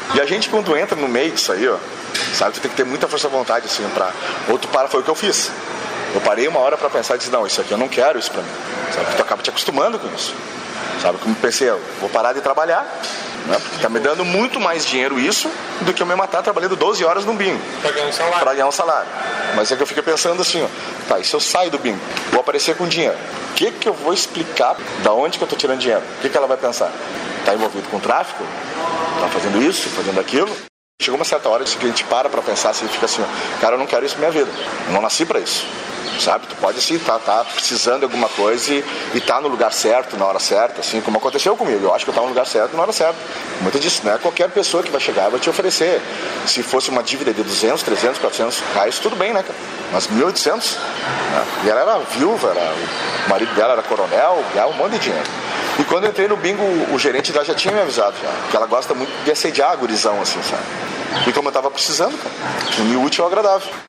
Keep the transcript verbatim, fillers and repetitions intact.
E a gente, quando entra no meio disso aí, ó, sabe, tu tem que ter muita força de vontade, assim, pra... Ou tu para, foi o que eu fiz. Eu parei uma hora pra pensar e disse, não, isso aqui eu não quero isso pra mim. Sabe, tu acaba te acostumando com isso. Sabe, como pensei, eu vou parar de trabalhar, né? Porque tá me dando muito mais dinheiro isso do que eu me matar trabalhando doze horas num bingo. Pra ganhar um salário. Pra ganhar um salário. Mas é que eu fico pensando assim, ó, tá, e se eu saio do bingo, vou aparecer com dinheiro, o que que eu vou explicar da onde que eu tô tirando dinheiro? O que que ela vai pensar? Tá envolvido com tráfico? Tá fazendo isso, fazendo aquilo? Chegou uma certa hora que a gente para pra pensar assim, fica assim, ó, cara, eu não quero isso na minha vida. Eu não nasci pra isso. Sabe, tu pode assim, tá, tá precisando de alguma coisa e, e tá no lugar certo, na hora certa, assim, como aconteceu comigo. Eu acho que eu tava no lugar certo, na hora certa. Muito disso, né? Qualquer pessoa que vai chegar vai te oferecer. Se fosse uma dívida de duzentos, trezentos, quatrocentos reais, tudo bem, né, cara? Mas mil e oitocentos, né? E ela era viúva, era, o marido dela era coronel, ganhava um monte de dinheiro. E quando eu entrei no bingo, o, o gerente dela já tinha me avisado, já, que ela gosta muito de assediar a gurizão, assim, sabe? E como eu tava precisando, cara, unir o útil ao agradável.